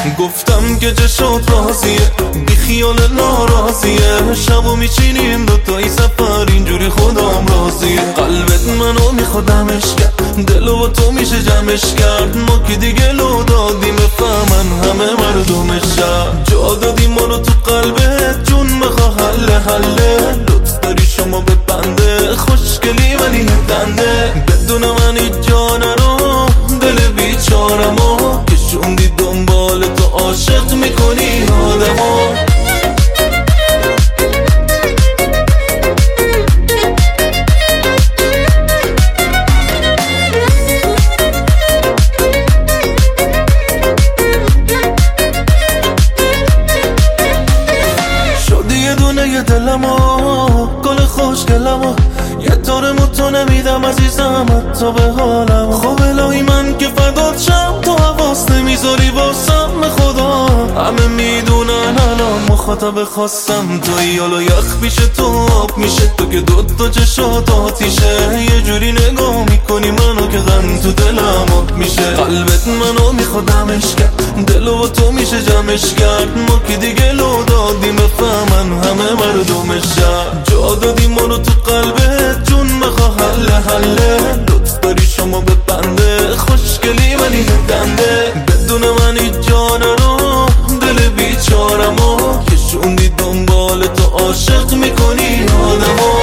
گفتم که چشات راضیه بی خیال ناراضیه، شبو میچینیم دوتایی سفر اینجوری خودم راضیه. قلبت منو میخوادمش کرد، دلو با تو میشه جمعش کرد، ما که دیگه لو دادیم بفهمن همه مردم شهر. جا دادیم منو تو قلبت جون بخوا حله، لطف داری شما به بنده، خوشگلی ولی دنده. بدون من هیچ جا نرو دل بیچارمو، کشوندی دنبال تو عاشق میکنی آدمو. یه دلمو گل خوشگلمو یه طورمو تو نمیدم عزیزم حتی به حالم. خب الهی من که فدات شم تو حواس نمیذاری واسم خدا. همه میدونن الان مخاطب خواستم توی، حالا یخ پیشه تو آب میشه، تو که دوتا چشات آتیشه. یه جوری نگاه میکنی منو که غم تو دلم آب میشه. قلبت منو میخوادمش کرد، دلو با تو میشه جمعش کرد، ما که دیگه لو دادیم بفهمن همه مردم شهر. جا دادیم منو تو قلبت جون بخوا حله، لطف داری شما به بنده، خوشگلی ولی دنده. بدون من هیچ جا نرو دل بیچارمو، کشوندی دنبال تو عاشق میکنی آدمو.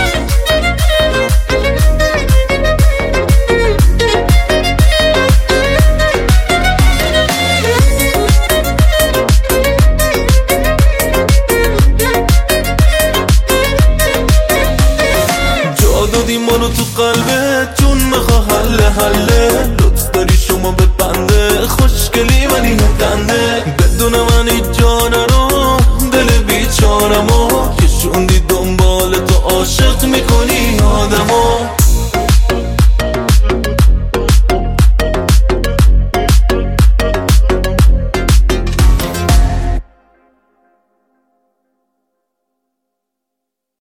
دادی منو تو قلبت جون بخوا حله، لطف داری شما به بنده، خوشگلی ولی دنده. بدون من هیچ جا نرو دل بیچارمو، کشوندی دنبال تو عاشق میکنی آدمو.